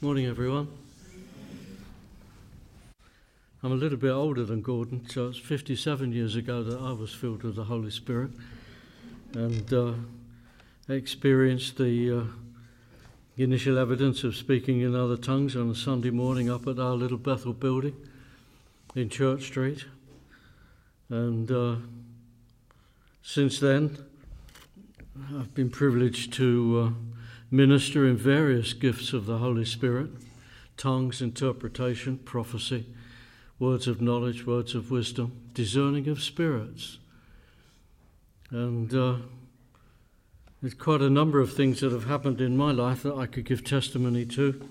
Morning, everyone. I'm a little bit older than Gordon, so it's 57 years ago that I was filled with the Holy Spirit and experienced the initial evidence of speaking in other tongues on a Sunday morning up at our little Bethel building in Church Street. And since then, I've been privileged to minister in various gifts of the Holy Spirit: tongues, interpretation, prophecy, words of knowledge, words of wisdom, discerning of spirits. And there's quite a number of things that have happened in my life that I could give testimony to.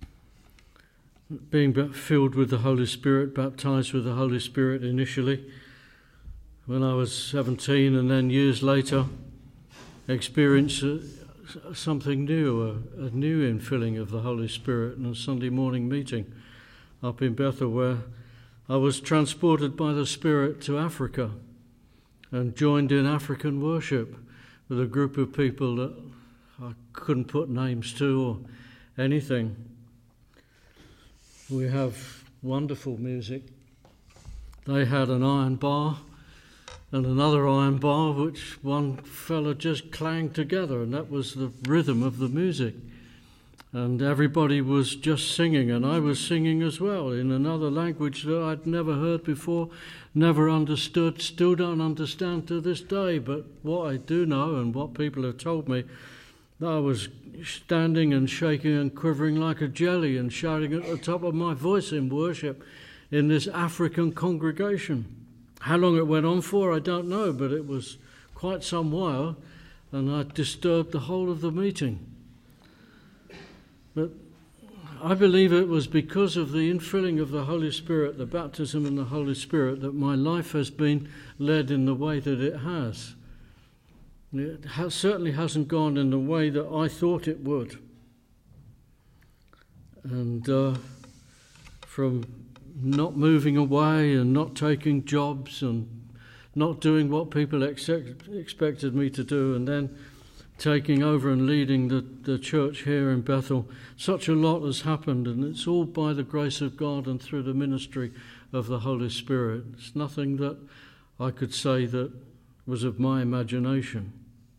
Being filled with the Holy Spirit, baptized with the Holy Spirit initially when I was 17, and then years later experienced something new, a new infilling of the Holy Spirit in a Sunday morning meeting up in Bethel, where I was transported by the Spirit to Africa and joined in African worship with a group of people that I couldn't put names to or anything. We have wonderful music. They had an iron bar and another iron bar, which one fella just clanged together, and that was the rhythm of the music. And everybody was just singing, and I was singing as well in another language that I'd never heard before, never understood, still don't understand to this day. But what I do know, and what people have told me, that I was standing and shaking and quivering like a jelly and shouting at the top of my voice in worship in this African congregation. How long it went on for, I don't know, but it was quite some while, and I disturbed the whole of the meeting. But I believe it was because of the infilling of the Holy Spirit, the baptism in the Holy Spirit, that my life has been led in the way that it has. It certainly hasn't gone in the way that I thought it would. And from not moving away and not taking jobs and not doing what people expected me to do, and then taking over and leading the church here in Bethel, such a lot has happened, and it's all by the grace of God and through the ministry of the Holy Spirit. It's nothing that I could say that was of my imagination.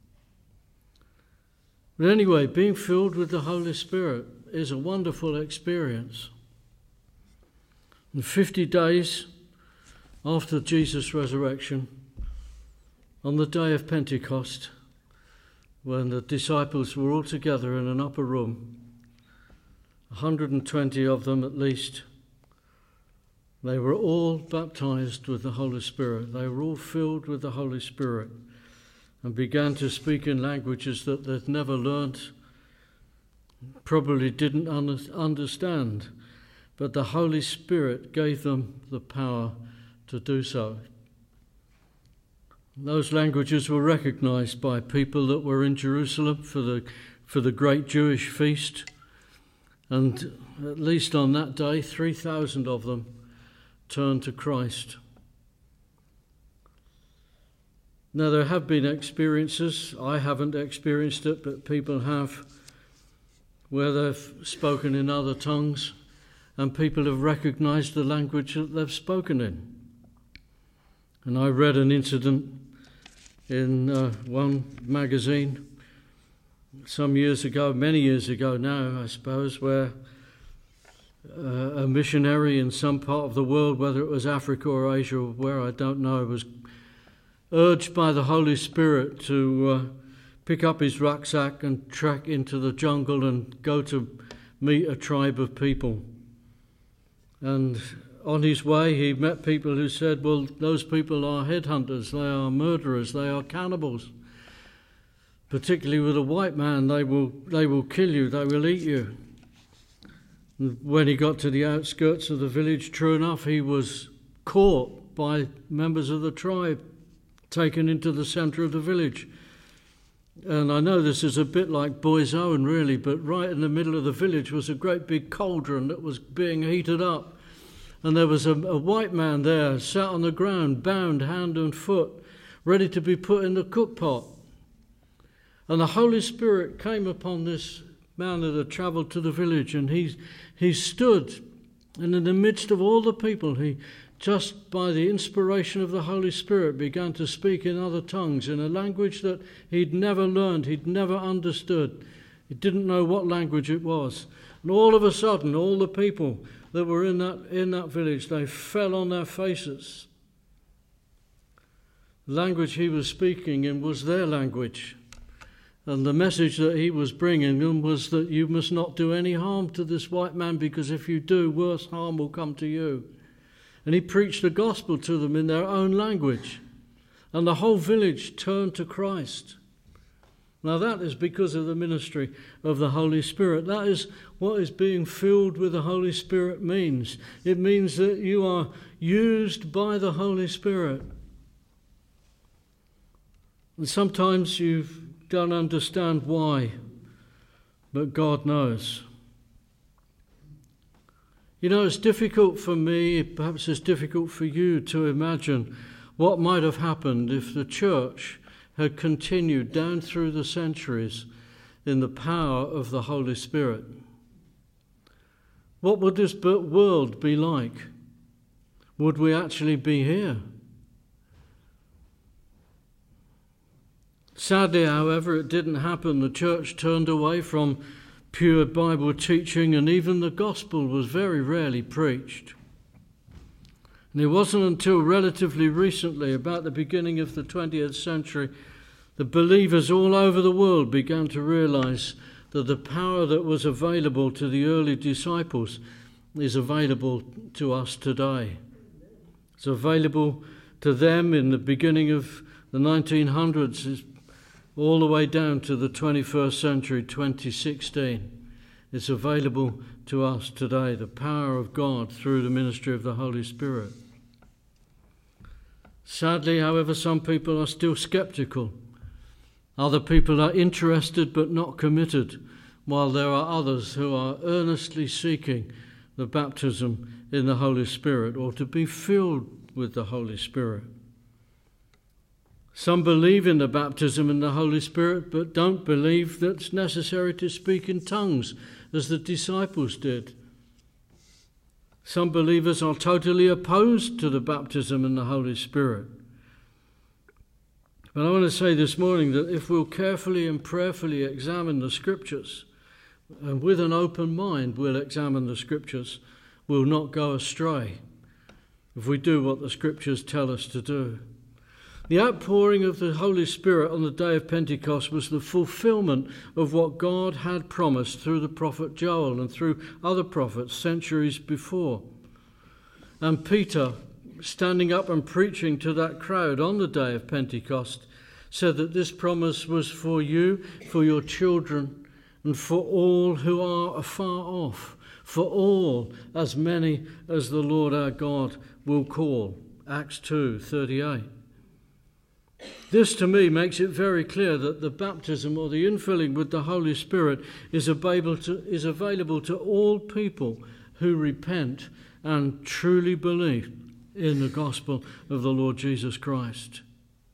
But anyway, being filled with the Holy Spirit is a wonderful experience. And 50 days after Jesus' resurrection, on the day of Pentecost, when the disciples were all together in an upper room, 120 of them at least, they were all baptized with the Holy Spirit. They were all filled with the Holy Spirit and began to speak in languages that they'd never learnt, probably didn't understand. But the Holy Spirit gave them the power to do so. Those languages were recognized by people that were in Jerusalem for the great Jewish feast. And at least on that day, 3,000 of them turned to Christ. Now, there have been experiences, I haven't experienced it, but people have, where they've spoken in other tongues, and people have recognized the language that they've spoken in. And I read an incident in one magazine some years ago, many years ago now, I suppose, where a missionary in some part of the world, whether it was Africa or Asia or where, I don't know, was urged by the Holy Spirit to pick up his rucksack and trek into the jungle and go to meet a tribe of people. And on his way, he met people who said, well, those people are headhunters, they are murderers, they are cannibals. Particularly with a white man, they will kill you, they will eat you. And when he got to the outskirts of the village, true enough, he was caught by members of the tribe, taken into the centre of the village. And I know this is a bit like Boy's Own, really, but right in the middle of the village was a great big cauldron that was being heated up. And there was a white man there, sat on the ground, bound hand and foot, ready to be put in the cook pot. And the Holy Spirit came upon this man that had travelled to the village, and he stood, and in the midst of all the people, he just by the inspiration of the Holy Spirit began to speak in other tongues, in a language that he'd never learned, he'd never understood. He didn't know what language it was. And all of a sudden, all the people that were in that village, they fell on their faces. The language he was speaking in was their language. And the message that he was bringing them was that you must not do any harm to this white man, because if you do, worse harm will come to you. And he preached the gospel to them in their own language. And the whole village turned to Christ. Now that is because of the ministry of the Holy Spirit. That is what is being filled with the Holy Spirit means. It means that you are used by the Holy Spirit. And sometimes you don't understand why, but God knows. You know, it's difficult for me, perhaps it's difficult for you to imagine what might have happened if the church had continued down through the centuries in the power of the Holy Spirit. What would this world be like? Would we actually be here? Sadly, however, it didn't happen. The church turned away from pure Bible teaching, and even the gospel was very rarely preached. And it wasn't until relatively recently, about the beginning of the 20th century, that believers all over the world began to realize that the power that was available to the early disciples is available to us today. It's available to them in the beginning of the 1900s, all the way down to the 21st century, 2016. It's available to us today, the power of God through the ministry of the Holy Spirit. Sadly, however, some people are still skeptical. Other people are interested but not committed, while there are others who are earnestly seeking the baptism in the Holy Spirit, or to be filled with the Holy Spirit. Some believe in the baptism in the Holy Spirit, but don't believe that it's necessary to speak in tongues, as the disciples did. Some believers are totally opposed to the baptism in the Holy Spirit. But I want to say this morning that if we'll carefully and prayerfully examine the Scriptures, and with an open mind we'll examine the Scriptures, we'll not go astray if we do what the Scriptures tell us to do. The outpouring of the Holy Spirit on the day of Pentecost was the fulfillment of what God had promised through the prophet Joel and through other prophets centuries before. And Peter, standing up and preaching to that crowd on the day of Pentecost, said that this promise was for you, for your children, and for all who are afar off, for all, as many as the Lord our God will call. Acts 2:38. This to me makes it very clear that the baptism or the infilling with the Holy Spirit is available to all people who repent and truly believe in the gospel of the Lord Jesus Christ.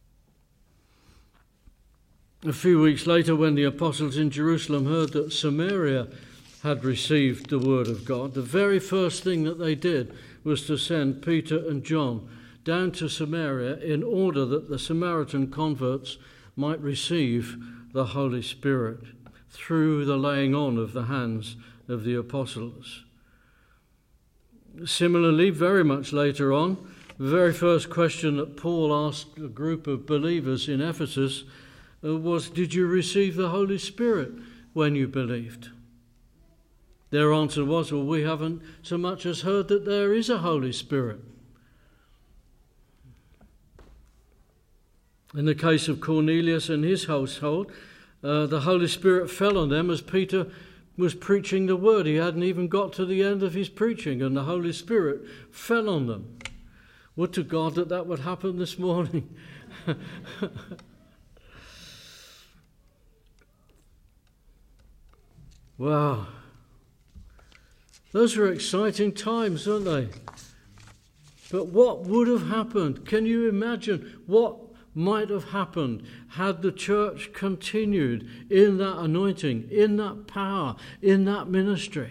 A few weeks later, when the apostles in Jerusalem heard that Samaria had received the word of God, the very first thing that they did was to send Peter and John down to Samaria in order that the Samaritan converts might receive the Holy Spirit through the laying on of the hands of the apostles. Similarly, very much later on, the very first question that Paul asked a group of believers in Ephesus was, did you receive the Holy Spirit when you believed? Their answer was, well, we haven't so much as heard that there is a Holy Spirit. In the case of Cornelius and his household, the Holy Spirit fell on them as Peter was preaching the word. He hadn't even got to the end of his preaching, and the Holy Spirit fell on them. Would to God that would happen this morning. Wow. Those are exciting times, aren't they? But what would have happened? Can you imagine what might have happened had the church continued in that anointing, in that power, in that ministry.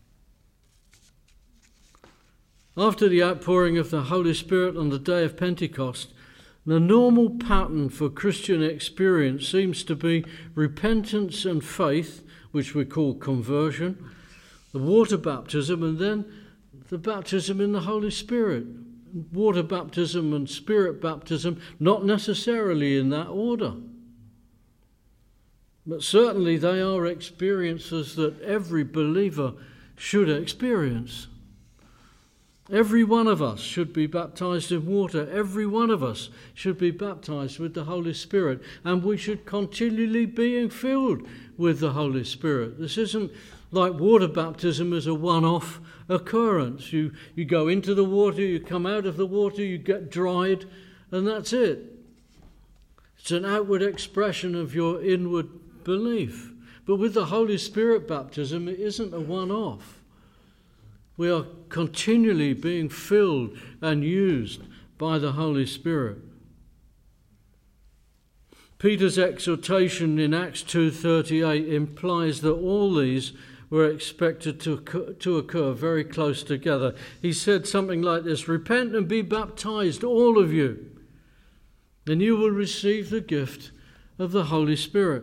After the outpouring of the Holy Spirit on the day of Pentecost, the normal pattern for Christian experience seems to be repentance and faith, which we call conversion, the water baptism, and then the baptism in the Holy Spirit. Water baptism and Spirit baptism, not necessarily in that order. But certainly they are experiences that every believer should experience. Every one of us should be baptized in water. Every one of us should be baptized with the Holy Spirit. And we should continually be filled with the Holy Spirit. This isn't like water baptism as a one-off occurrence. You go into the water, you come out of the water, you get dried, and that's it. It's an outward expression of your inward belief. But with the Holy Spirit baptism, it isn't a one-off. We are continually being filled and used by the Holy Spirit. Peter's exhortation in Acts 2:38 implies that all these were expected to occur very close together. He said something like this: "Repent and be baptized, all of you, and you will receive the gift of the Holy Spirit."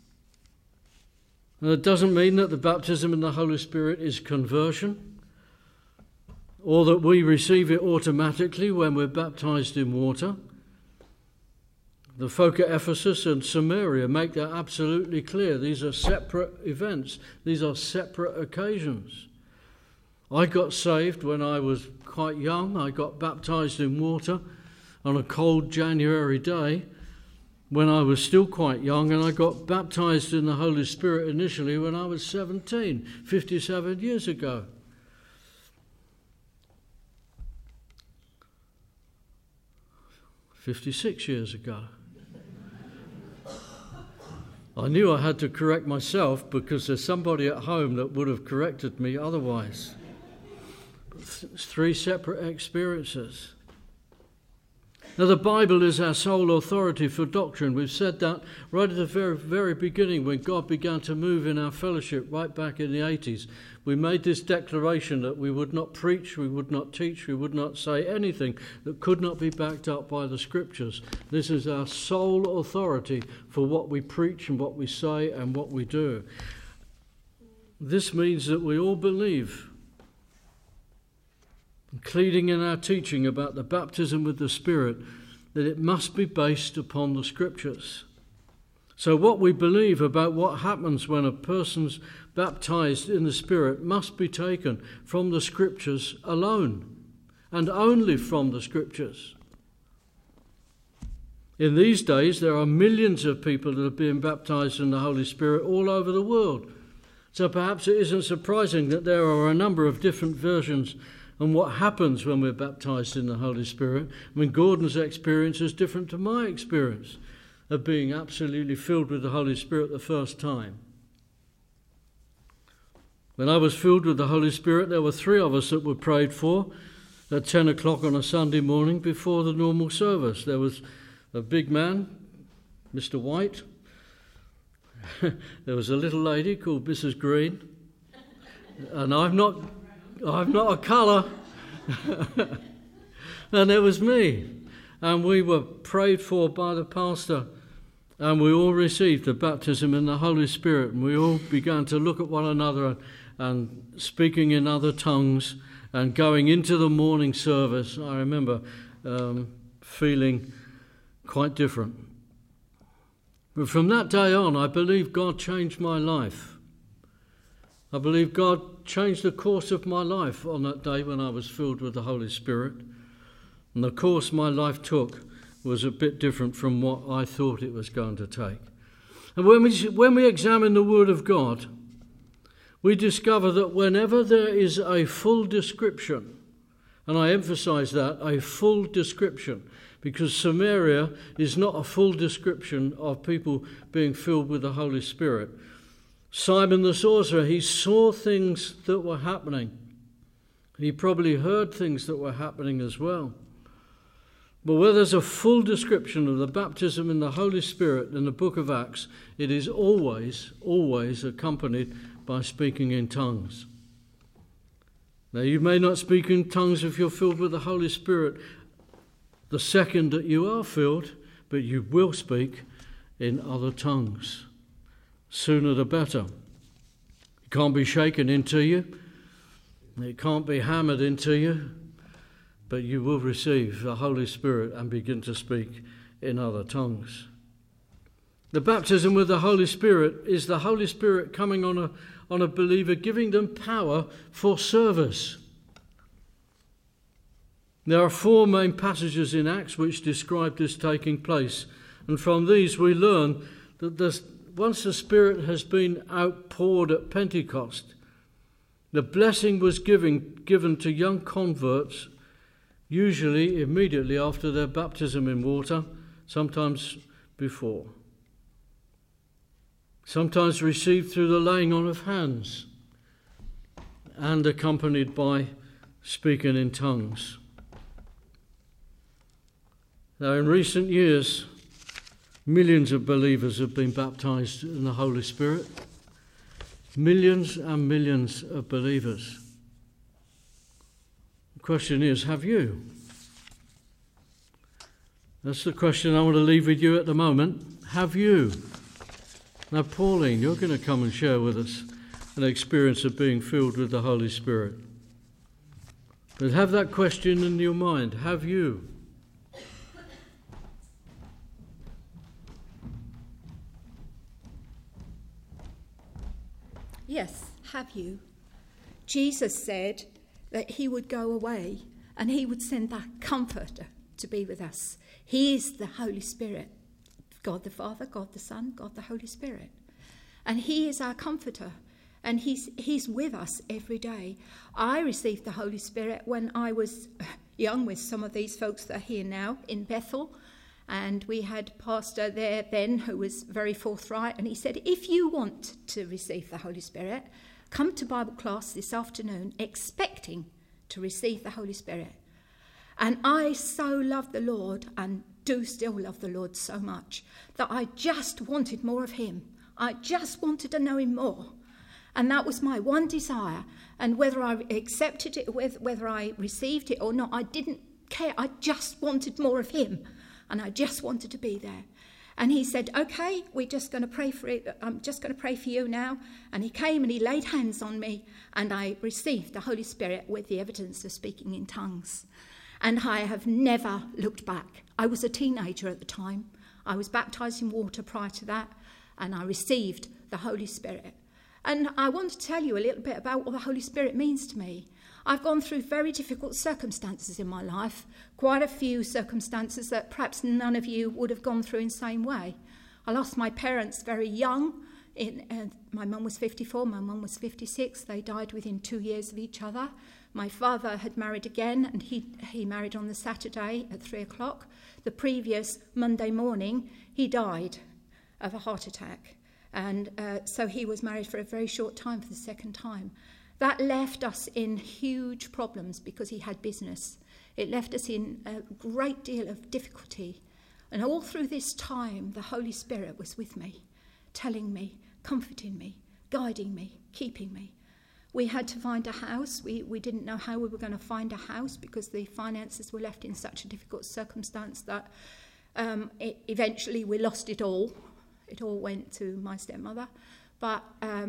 Now, it doesn't mean that the baptism in the Holy Spirit is conversion, or that we receive it automatically when we're baptized in water. The folk at Ephesus and Samaria make that absolutely clear. These are separate events. These are separate occasions. I got saved when I was quite young. I got baptized in water on a cold January day when I was still quite young, and I got baptized in the Holy Spirit initially when I was 17, 57 years ago. 56 years ago. I knew I had to correct myself because there's somebody at home that would have corrected me otherwise. It's three separate experiences. Now, the Bible is our sole authority for doctrine. We've said that right at the very, very beginning when God began to move in our fellowship right back in the 80s. We made this declaration that we would not preach, we would not teach, we would not say anything that could not be backed up by the Scriptures. This is our sole authority for what we preach and what we say and what we do. This means that we all believe, including in our teaching about the baptism with the Spirit, that it must be based upon the Scriptures. So what we believe about what happens when a person's baptized in the Spirit must be taken from the Scriptures alone, and only from the Scriptures. In these days, there are millions of people that are being baptized in the Holy Spirit all over the world. So perhaps it isn't surprising that there are a number of different versions on what happens when we're baptized in the Holy Spirit. I mean, Gordon's experience is different to my experience of being absolutely filled with the Holy Spirit the first time. When I was filled with the Holy Spirit, there were 3 of us that were prayed for at 10 o'clock on a Sunday morning before the normal service. There was a big man, Mr. White. There was a little lady called Mrs. Green. And I'm not a colour. And there was me. And we were prayed for by the pastor. And we all received the baptism in the Holy Spirit. And we all began to look at one another and speaking in other tongues and going into the morning service. I remember feeling quite different. But from that day on, I believe God changed my life. I believe God changed the course of my life on that day when I was filled with the Holy Spirit. And the course my life took was a bit different from what I thought it was going to take. And when we examine the Word of God, we discover that whenever there is a full description, and I emphasize that, a full description, because Samaria is not a full description of people being filled with the Holy Spirit. Simon the sorcerer, he saw things that were happening. He probably heard things that were happening as well. But where there's a full description of the baptism in the Holy Spirit in the book of Acts, it is always accompanied by speaking in tongues. Now, you may not speak in tongues if you're filled with the Holy Spirit the second that you are filled, but you will speak in other tongues. Sooner the better. It can't be shaken into you. It can't be hammered into you. But you will receive the Holy Spirit and begin to speak in other tongues. The baptism with the Holy Spirit is the Holy Spirit coming on a believer, giving them power for service. There are 4 main passages in Acts which describe this taking place. And from these we learn that once the Spirit has been outpoured at Pentecost, the blessing was given to young converts, usually immediately after their baptism in water, sometimes before. Sometimes received through the laying on of hands and accompanied by speaking in tongues. Now, in recent years, millions of believers have been baptized in the Holy Spirit. Millions and millions of believers. The question is, have you? That's the question I want to leave with you at the moment. Have you? Now, Pauline, you're going to come and share with us an experience of being filled with the Holy Spirit. But have that question in your mind. Have you? Yes, have you? Jesus said that he would go away and he would send that Comforter to be with us. He is the Holy Spirit. God the Father, God the Son, God the Holy Spirit. And he is our Comforter. And he's with us every day. I received the Holy Spirit when I was young with some of these folks that are here now in Bethel. And we had a pastor there then who was very forthright. And he said, if you want to receive the Holy Spirit, come to Bible class this afternoon expecting to receive the Holy Spirit. And I so loved the Lord and do still love the Lord so much that I just wanted more of him. I just wanted to know him more. And that was my one desire. And whether I accepted it, whether I received it or not, I didn't care. I just wanted more of him. And I just wanted to be there. And he said, okay, we're just going to pray for it. I'm just going to pray for you now. And he came and he laid hands on me. And I received the Holy Spirit with the evidence of speaking in tongues. And I have never looked back. I was a teenager at the time. I was baptized in water prior to that. And I received the Holy Spirit. And I want to tell you a little bit about what the Holy Spirit means to me. I've gone through very difficult circumstances in my life, quite a few circumstances that perhaps none of you would have gone through in the same way. I lost my parents very young. My mum was 54, my mum was 56. They died within 2 years of each other. My father had married again, and he married on the Saturday at 3 o'clock. The previous Monday morning, he died of a heart attack. And so he was married for a very short time for the second time. That left us in huge problems because he had business. It left us in a great deal of difficulty. And all through this time, the Holy Spirit was with me, telling me, comforting me, guiding me, keeping me. We had to find a house. We didn't know how we were going to find a house because the finances were left in such a difficult circumstance that eventually we lost it all. It all went to my stepmother. But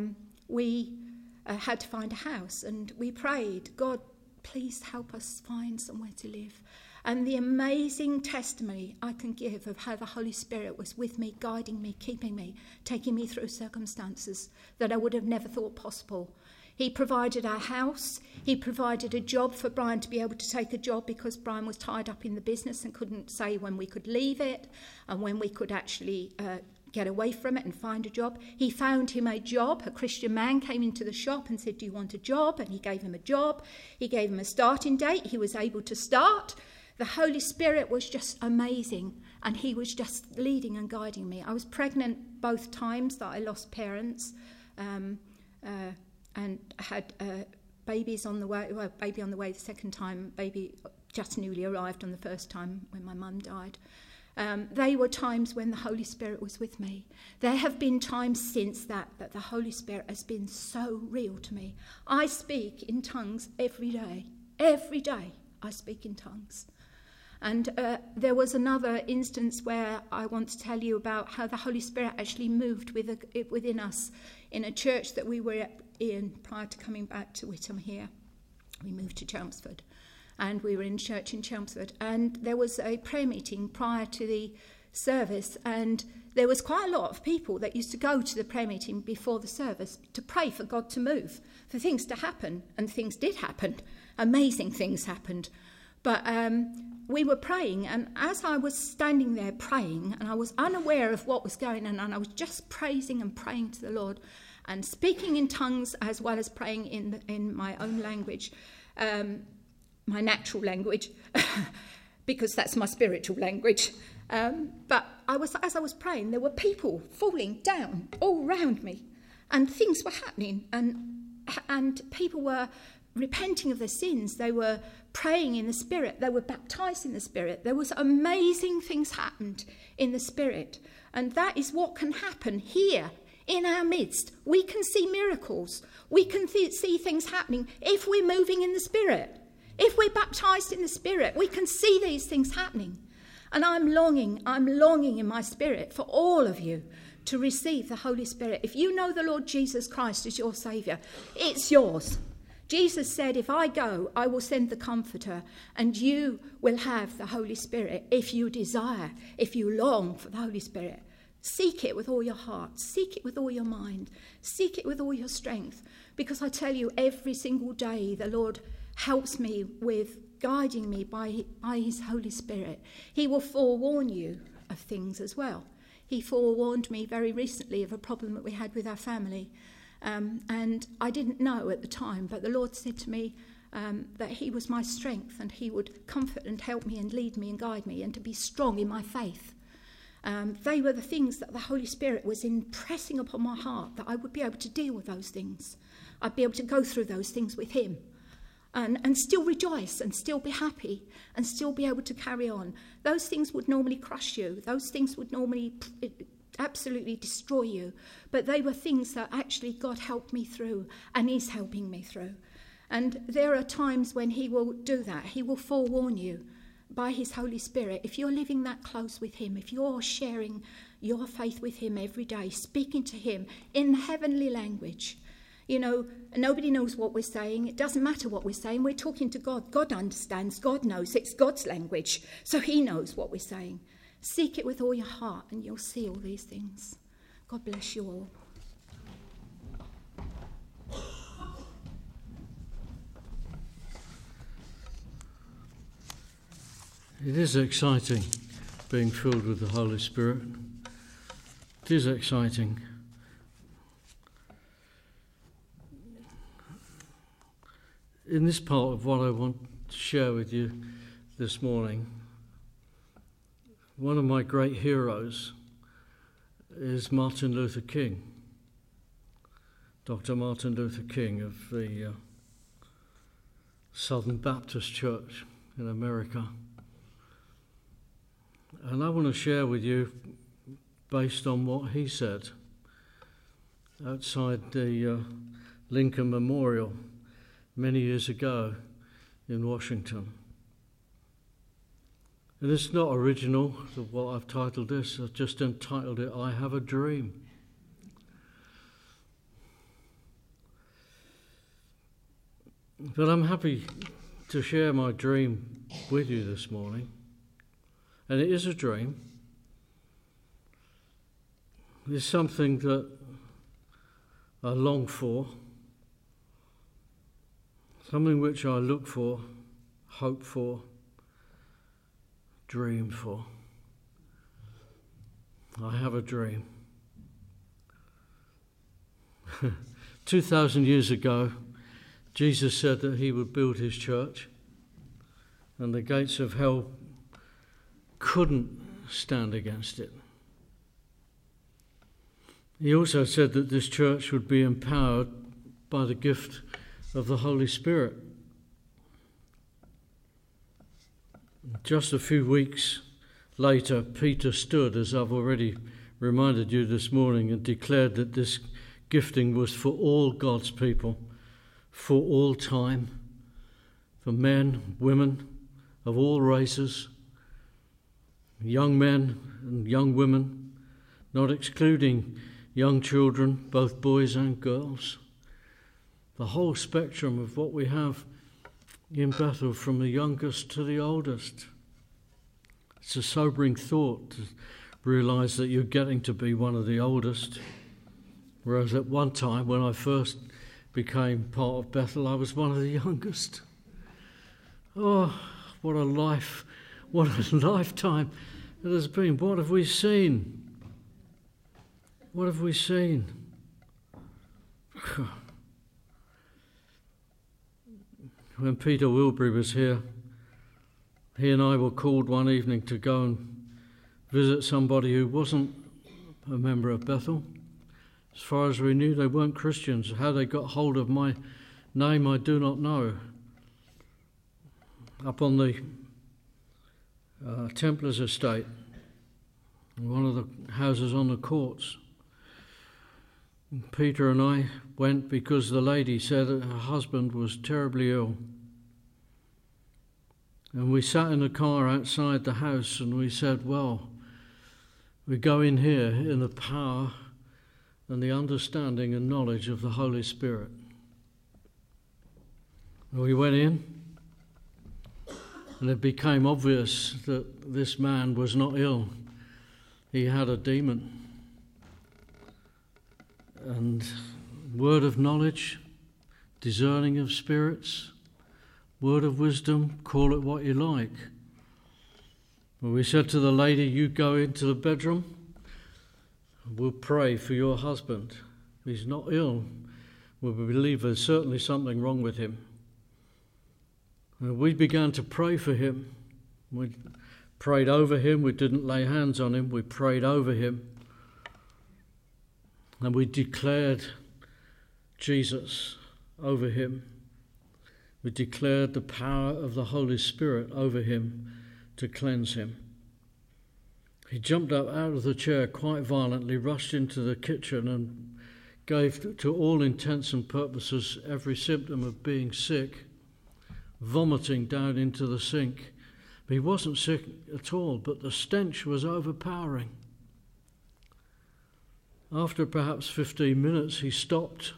we had to find a house, and we prayed, God, please help us find somewhere to live. And the amazing testimony I can give of how the Holy Spirit was with me, guiding me, keeping me, taking me through circumstances that I would have never thought possible. He provided our house. He provided a job for Brian to be able to take a job because Brian was tied up in the business and couldn't say when we could leave it and when we could actually get away from it and find a job. He found him a job. A Christian man came into the shop and said, do you want a job? And he gave him a job. He gave him a starting date. He was able to start. The Holy Spirit was just amazing, and he was just leading and guiding me. I was pregnant both times that I lost parents, and had babies on the way. Well, baby on the way the second time, baby just newly arrived on the first time when my mum died. They were times when the Holy Spirit was with me. There have been times since that the Holy Spirit has been so real to me. I speak in tongues every day. Every day I speak in tongues. And there was another instance where I want to tell you about how the Holy Spirit actually moved within us in a church that we were in prior to coming back to Whittam here. We moved to Chelmsford. And we were in church in Chelmsford, and there was a prayer meeting prior to the service, and there was quite a lot of people that used to go to the prayer meeting before the service to pray for God to move, for things to happen, and things did happen. Amazing things happened. But we were praying, and as I was standing there praying, and I was unaware of what was going on, and I was just praising and praying to the Lord, and speaking in tongues as well as praying in my own language, my natural language, because that's my spiritual language. But as I was praying, there were people falling down all around me, and things were happening, and people were repenting of their sins. They were praying in the Spirit. They were baptized in the Spirit. There was amazing things happened in the Spirit, and that is what can happen here in our midst. We can see miracles. We can see things happening if we're moving in the Spirit. If we're baptized in the Spirit, we can see these things happening. And I'm longing in my spirit for all of you to receive the Holy Spirit. If you know the Lord Jesus Christ as your Saviour, it's yours. Jesus said, if I go, I will send the Comforter, and you will have the Holy Spirit if you desire, if you long for the Holy Spirit. Seek it with all your heart. Seek it with all your mind. Seek it with all your strength. Because I tell you, every single day the Lord helps me with guiding me by his Holy Spirit. He will forewarn you of things as well. He forewarned me very recently of a problem that we had with our family. And I didn't know at the time, but the Lord said to me that he was my strength, and he would comfort and help me and lead me and guide me, and to be strong in my faith. They were the things that the Holy Spirit was impressing upon my heart, that I would be able to deal with those things. I'd be able to go through those things with him. And still rejoice and still be happy and still be able to carry on. Those things would normally crush you. Those things would normally absolutely destroy you. But they were things that actually God helped me through and is helping me through. And there are times when he will do that. He will forewarn you by his Holy Spirit. If you're living that close with him, if you're sharing your faith with him every day, speaking to him in heavenly language. You know, nobody knows what we're saying. It doesn't matter what we're saying. We're talking to God. God understands. God knows. It's God's language. So he knows what we're saying. Seek it with all your heart and you'll see all these things. God bless you all. It is exciting being filled with the Holy Spirit. It is exciting. In this part of what I want to share with you this morning, one of my great heroes is Martin Luther King, Dr. Martin Luther King of the Southern Baptist Church in America. And I want to share with you based on what he said outside the Lincoln Memorial many years ago in Washington. And it's not original to what I've titled this. I've just entitled it, I Have a Dream. But I'm happy to share my dream with you this morning. And it is a dream. It's something that I long for, something which I look for, hope for, dream for. I have a dream. 2,000 years ago, Jesus said that he would build his church, and the gates of hell couldn't stand against it. He also said that this church would be empowered by the gift of the Holy Spirit. Just a few weeks later, Peter stood, as I've already reminded you this morning, and declared that this gifting was for all God's people, for all time, for men, women of all races, young men and young women, not excluding young children, both boys and girls. The whole spectrum of what we have in Bethel, from the youngest to the oldest. It's a sobering thought to realise that you're getting to be one of the oldest, whereas at one time when I first became part of Bethel, I was one of the youngest. Oh, what a life, what a lifetime it has been. What have we seen? What have we seen? When Peter Wilbury was here, he and I were called one evening to go and visit somebody who wasn't a member of Bethel. As far as we knew, they weren't Christians. How they got hold of my name, I do not know. Up on the Templars estate, one of the houses on the courts. Peter and I went because the lady said that her husband was terribly ill. And we sat in the car outside the house and we said, well, we go in here in the power and the understanding and knowledge of the Holy Spirit. And we went in, and it became obvious that this man was not ill. He had a demon. And word of knowledge, discerning of spirits, word of wisdom, call it what you like. Well, we said to the lady, you go into the bedroom, we'll pray for your husband. He's not ill. We believe there's certainly something wrong with him. And we began to pray for him. We prayed over him. We didn't lay hands on him. We prayed over him. And we declared Jesus over him. We declared the power of the Holy Spirit over him to cleanse him. He jumped up out of the chair quite violently, rushed into the kitchen and gave, to all intents and purposes, every symptom of being sick, vomiting down into the sink. But he wasn't sick at all, but the stench was overpowering. After perhaps 15 minutes, he stopped,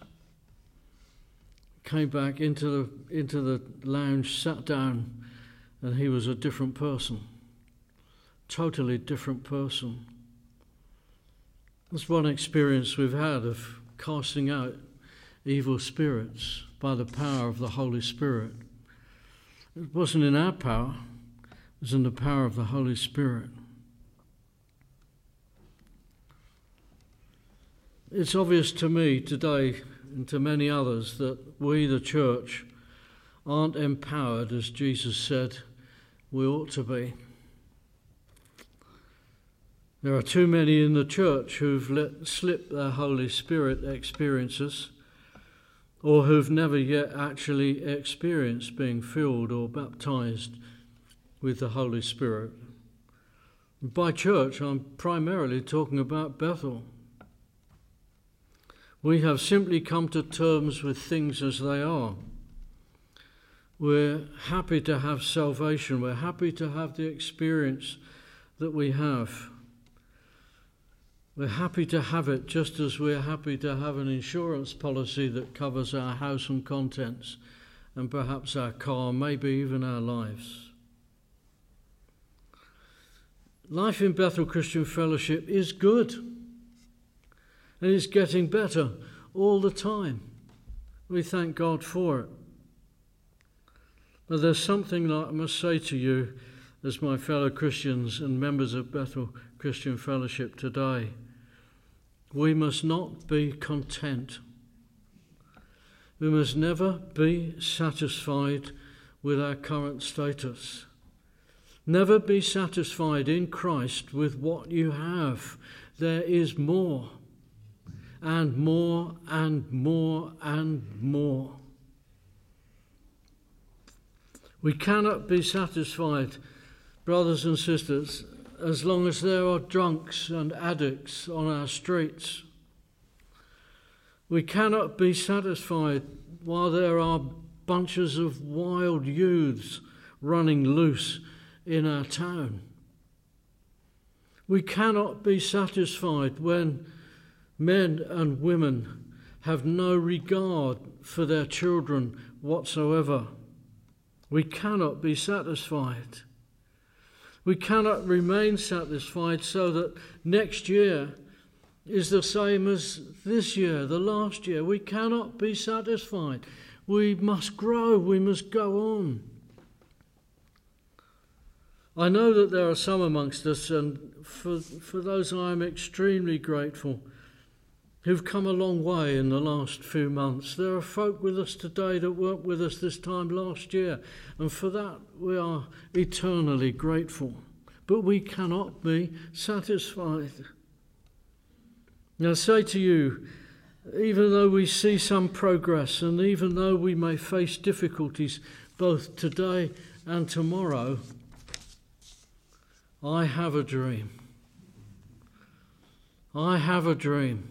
came back into the lounge, sat down, and he was a different person. Totally different person. That's one experience we've had of casting out evil spirits by the power of the Holy Spirit. It wasn't in our power, it was in the power of the Holy Spirit. It's obvious to me today and to many others that we, the church, aren't empowered as Jesus said we ought to be. There are too many in the church who've let slip their Holy Spirit experiences, or who've never yet actually experienced being filled or baptized with the Holy Spirit. By church, I'm primarily talking about Bethel. We have simply come to terms with things as they are. We're happy to have salvation. We're happy to have the experience that we have. We're happy to have it, just as we're happy to have an insurance policy that covers our house and contents, and perhaps our car, maybe even our lives. Life in Bethel Christian Fellowship is good, and it's getting better all the time. We thank God for it. But there's something that I must say to you as my fellow Christians and members of Bethel Christian Fellowship today. We must not be content. We must never be satisfied with our current status. Never be satisfied in Christ with what you have. There is more, and more, and more, and more. We cannot be satisfied Brothers and sisters, as long as there are drunks and addicts on our streets, we cannot be satisfied while there are bunches of wild youths running loose in our town. We cannot be satisfied when men and women have no regard for their children whatsoever. We cannot be satisfied. We cannot remain satisfied so that next year is the same as this year, the last year. We cannot be satisfied. We must grow. We must go on. I know that there are some amongst us, and for those I am extremely grateful, who've come a long way in the last few months. There are folk with us today that weren't with us this time last year, and for that we are eternally grateful. But we cannot be satisfied. Now I say to you, even though we see some progress, and even though we may face difficulties both today and tomorrow, I have a dream. I have a dream.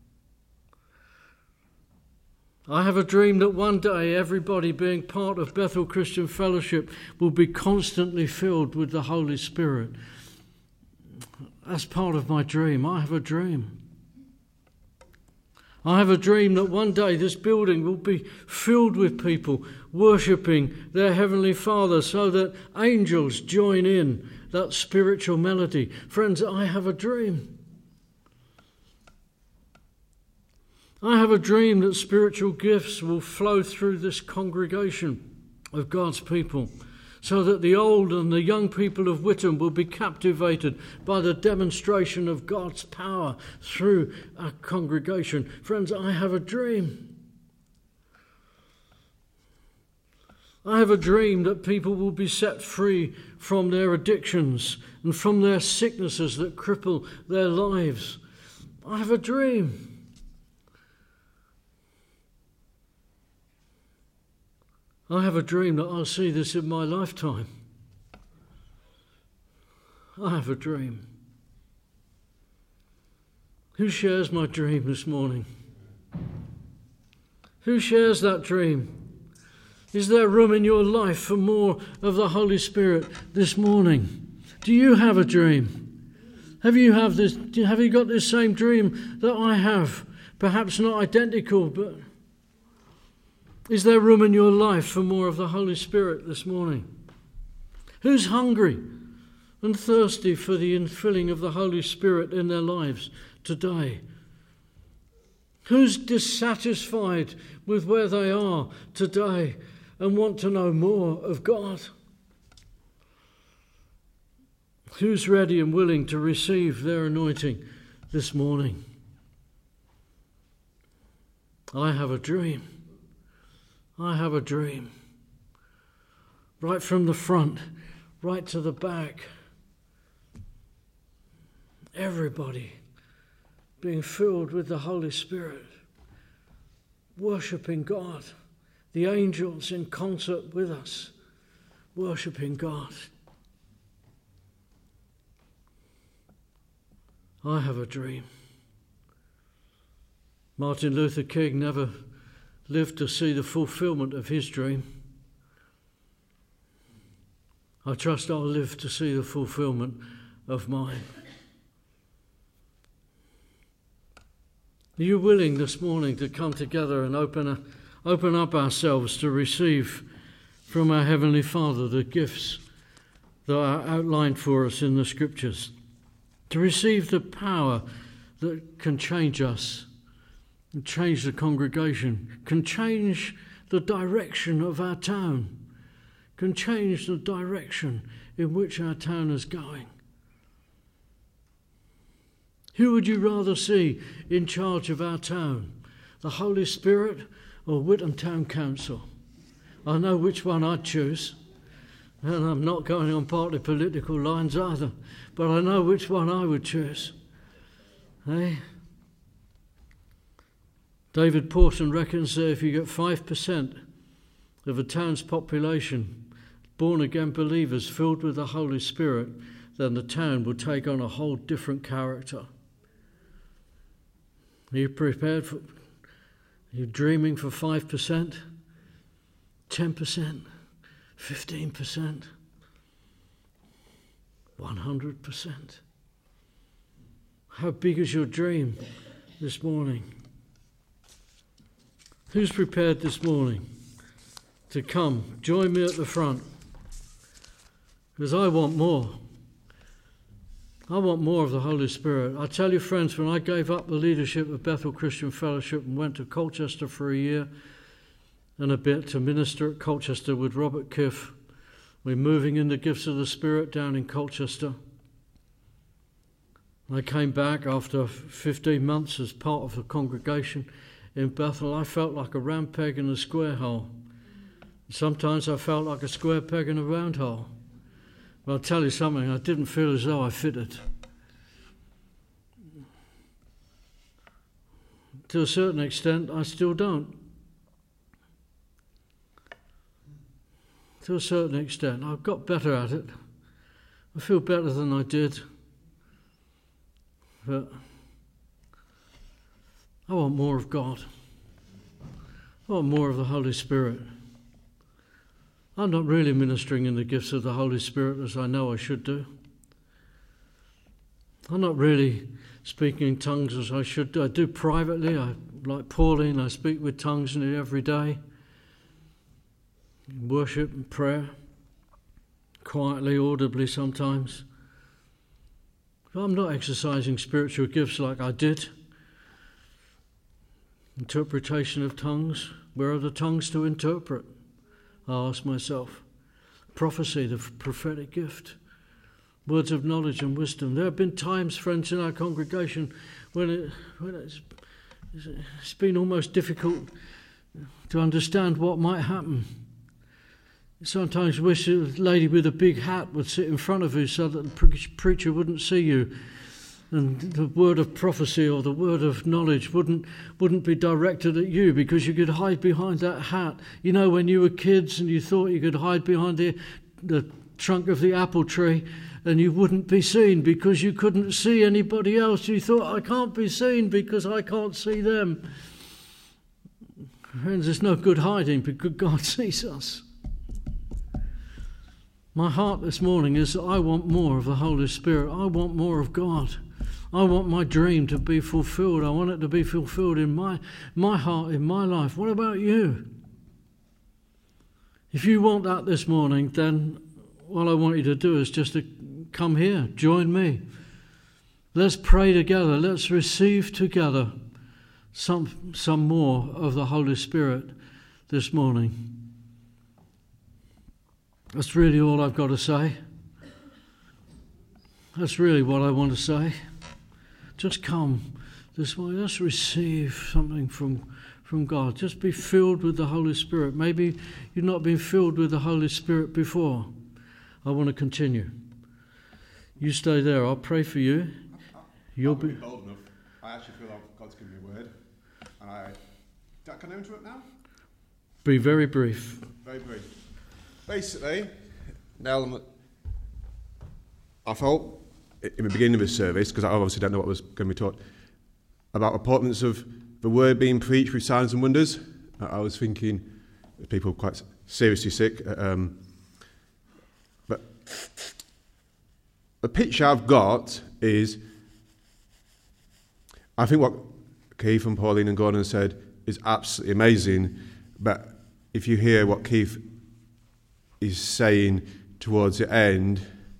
I have a dream that one day everybody being part of Bethel Christian Fellowship will be constantly filled with the Holy Spirit. That's part of my dream. I have a dream. I have a dream that one day this building will be filled with people worshipping their Heavenly Father so that angels join in that spiritual melody. Friends, I have a dream. I have a dream that spiritual gifts will flow through this congregation of God's people so that the old and the young people of Whittam will be captivated by the demonstration of God's power through our congregation. Friends, I have a dream. I have a dream that people will be set free from their addictions and from their sicknesses that cripple their lives. I have a dream. I have a dream that I'll see this in my lifetime. I have a dream. Who shares my dream this morning? Who shares that dream? Is there room in your life for more of the Holy Spirit this morning? Do you have a dream? Have you got this same dream that I have? Perhaps not identical, but is there room in your life for more of the Holy Spirit this morning? Who's hungry and thirsty for the infilling of the Holy Spirit in their lives today? Who's dissatisfied with where they are today and want to know more of God? Who's ready and willing to receive their anointing this morning? I have a dream. I have a dream. Right from the front, right to the back. Everybody being filled with the Holy Spirit, worshipping God. The angels in concert with us, worshipping God. I have a dream. Martin Luther King never lived to see the fulfillment of his dream. I trust I'll live to see the fulfillment of mine. Are you willing this morning to come together and open up ourselves to receive from our Heavenly Father the gifts that are outlined for us in the Scriptures? To receive the power that can change us, and change the congregation, can change the direction of our town, can change the direction in which our town is going. Who would you rather see in charge of our town? The Holy Spirit or Whittam Town Council? I know which one I'd choose. And I'm not going on partly political lines either, but I know which one I would choose. Hey? David Pawson reckons that if you get 5% of a town's population born-again believers filled with the Holy Spirit, then the town will take on a whole different character. Are you prepared for? Are you dreaming for 5%, 10%, 15%, 100%? How big is your dream this morning? Who's prepared this morning to come? Join me at the front. Because I want more. I want more of the Holy Spirit. I tell you, friends, when I gave up the leadership of Bethel Christian Fellowship and went to Colchester for a year and a bit to minister at Colchester with Robert Kiff, we're moving in the gifts of the Spirit down in Colchester. I came back after 15 months as part of the congregation in Bethel. I felt like a round peg in a square hole. Sometimes I felt like a square peg in a round hole. But I'll tell you something, I didn't feel as though I fitted. To a certain extent, I still don't. To a certain extent, I've got better at it. I feel better than I did. But I want more of God. I want more of the Holy Spirit. I'm not really ministering in the gifts of the Holy Spirit as I know I should do. I'm not really speaking in tongues as I should do. I do privately. Like Pauline, I speak with tongues nearly every day. In worship and prayer. Quietly, audibly sometimes. But I'm not exercising spiritual gifts like I did. Interpretation of tongues. Where are the tongues to interpret? I ask myself. Prophecy, the prophetic gift. Words of knowledge and wisdom. There have been times, friends, in our congregation when it's been almost difficult to understand what might happen. Sometimes wish a lady with a big hat would sit in front of you so that the preacher wouldn't see you, and the word of prophecy or the word of knowledge wouldn't be directed at you because you could hide behind that hat. You know, when you were kids and you thought you could hide behind the trunk of the apple tree and you wouldn't be seen because you couldn't see anybody else. You thought, I can't be seen because I can't see them. Friends, there's no good hiding because God sees us. My heart this morning is that I want more of the Holy Spirit. I want more of God. I want my dream to be fulfilled. I want it to be fulfilled in my heart, in my life. What about you? If you want that this morning, then all I want you to do is just to come here, join me. Let's pray together. Let's receive together some more of the Holy Spirit this morning. That's really all I've got to say. That's really what I want to say. Just come this morning. Let's receive something from God. Just be filled with the Holy Spirit. Maybe you've not been filled with the Holy Spirit before. I want to continue. You stay there. I'll pray for you. You'll be bold enough. I actually feel like God's given me a word. And can I interrupt now? Be very brief. Very brief. Basically, now I felt in the beginning of this service, because I obviously don't know what was going to be taught, about appointments of the word being preached with signs and wonders. I was thinking people quite seriously sick. But the picture I've got is, I think what Keith and Pauline and Gordon said is absolutely amazing. But if you hear what Keith is saying towards the end,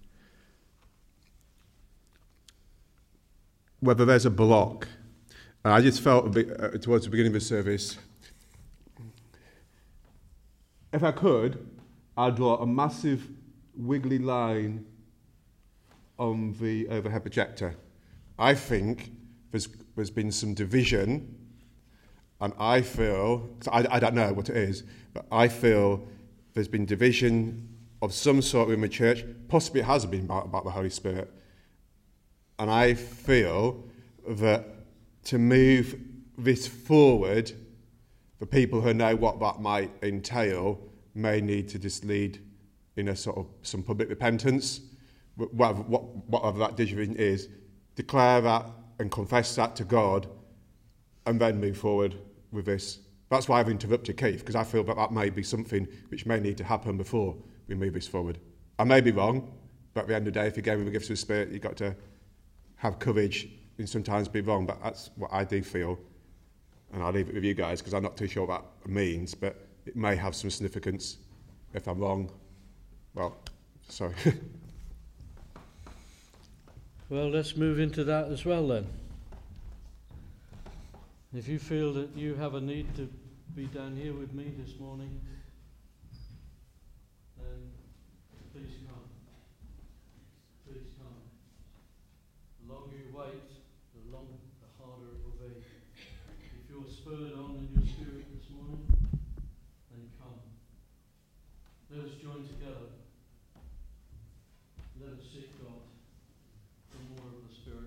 whether there's a block, and I just felt a bit towards the beginning of the service, if I could, I'd draw a massive wiggly line on the overhead projector. I think there's been some division, and I feel, I don't know what it is, but I feel there's been division of some sort within the church. Possibly it has been about the Holy Spirit. And I feel that to move this forward, the people who know what that might entail may need to just lead in a sort of some public repentance, whatever that decision is, declare that and confess that to God, and then move forward with this. That's why I've interrupted Keith, because I feel that may be something which may need to happen before we move this forward. I may be wrong, but at the end of the day, if you gave me the gifts of the Spirit, you've got to have courage and sometimes be wrong, but that's what I do feel. And I'll leave it with you guys, because I'm not too sure what that means, but it may have some significance. If I'm wrong, well, sorry. Well, let's move into that as well then. If you feel that you have a need to be down here with me this morning, then please come. Please come. The longer you wait, the harder it will be. If you're spurred on in your spirit this morning, then come. Let us join together. Let us seek God for more of the Spirit.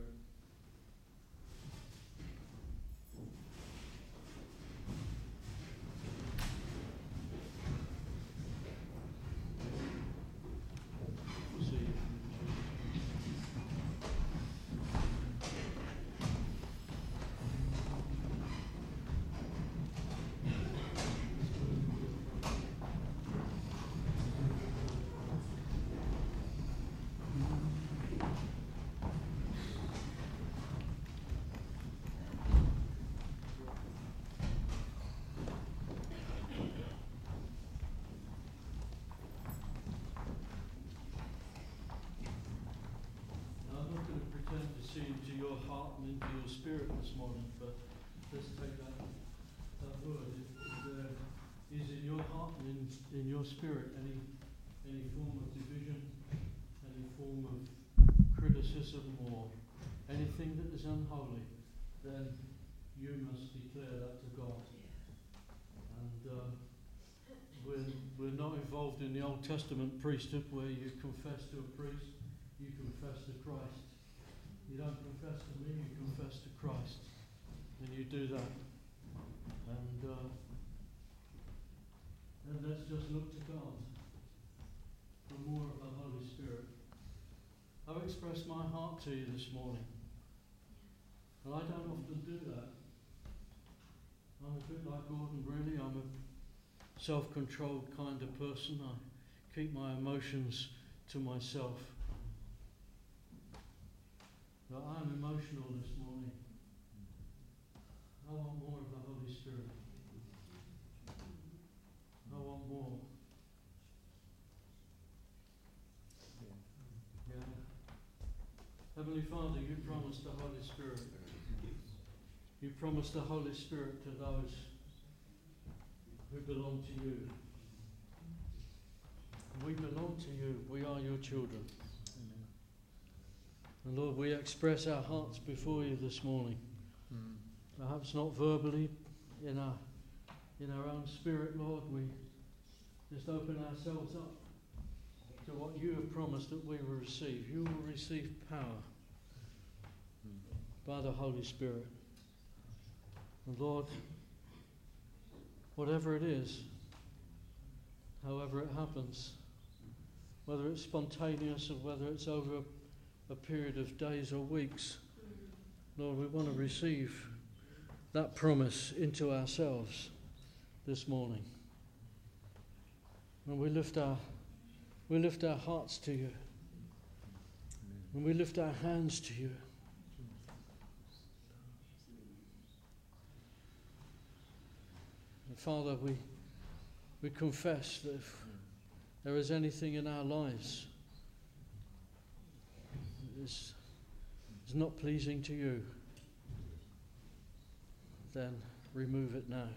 Into your heart and into your spirit this morning, but let's take that word. If there is in your heart and in your spirit any form of division, any form of criticism, or anything that is unholy, then you must declare that to God. And we're not involved in the Old Testament priesthood where you confess to a priest, you confess to Christ. You don't confess to me, you confess to Christ. And you do that. And let's just look to God for more of the Holy Spirit. I've expressed my heart to you this morning. And I don't often do that. I'm a bit like Gordon, really. I'm a self-controlled kind of person. I keep my emotions to myself. But I'm emotional this morning. I want more of the Holy Spirit. I want more. Yeah. Heavenly Father, you promised the Holy Spirit. You promised the Holy Spirit to those who belong to you. We belong to you. We are your children. And Lord, we express our hearts before you this morning. Perhaps not verbally, in our own spirit, Lord, we just open ourselves up to what you have promised that we will receive. You will receive power by the Holy Spirit. And Lord, whatever it is, however it happens, whether it's spontaneous or whether it's over a period of days or weeks, Lord, we want to receive that promise into ourselves this morning. And we lift our hearts to you. And we lift our hands to you. And Father, we confess that if there is anything in our lives that is not pleasing to you, then remove it now.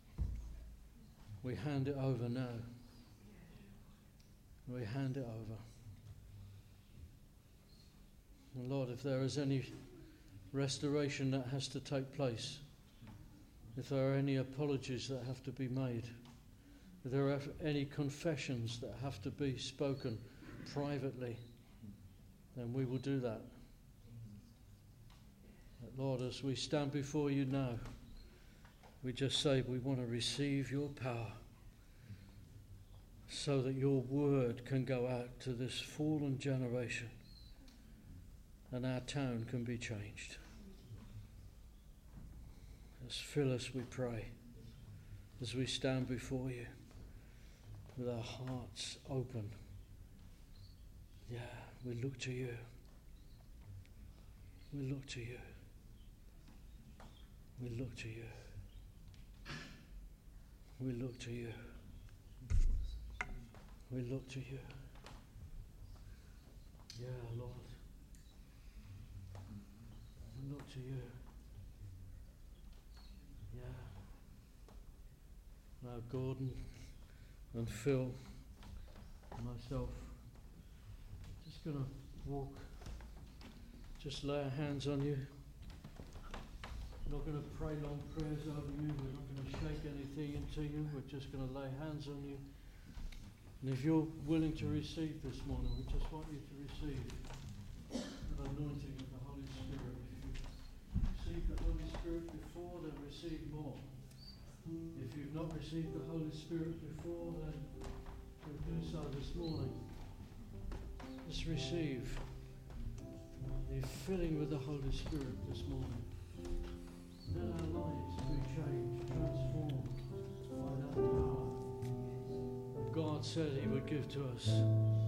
We hand it over now. We hand it over. And Lord, if there is any restoration that has to take place, if there are any apologies that have to be made, if there are any confessions that have to be spoken privately, then we will do that. But Lord, as we stand before you now, we just say we want to receive your power. so that your word can go out to this fallen generation and our town can be changed. Just fill us, we pray, as we stand before you with our hearts open. Yeah, we look to you. We look to you. We look to you. We look to you. We look to you. Yeah, Lord. We look to you. Yeah. Now, Gordon and Phil and myself, just going to walk, just lay our hands on you. We're not going to pray long prayers over you. We're not going to shake anything into you. We're just going to lay hands on you. And if you're willing to receive this morning, we just want you to receive the anointing of the Holy Spirit. If you've received the Holy Spirit before, then receive more. If you've not received the Holy Spirit before, then you'll do so this morning. Just receive the filling with the Holy Spirit this morning. Let our lives be changed, transformed by that power that God said He would give to us.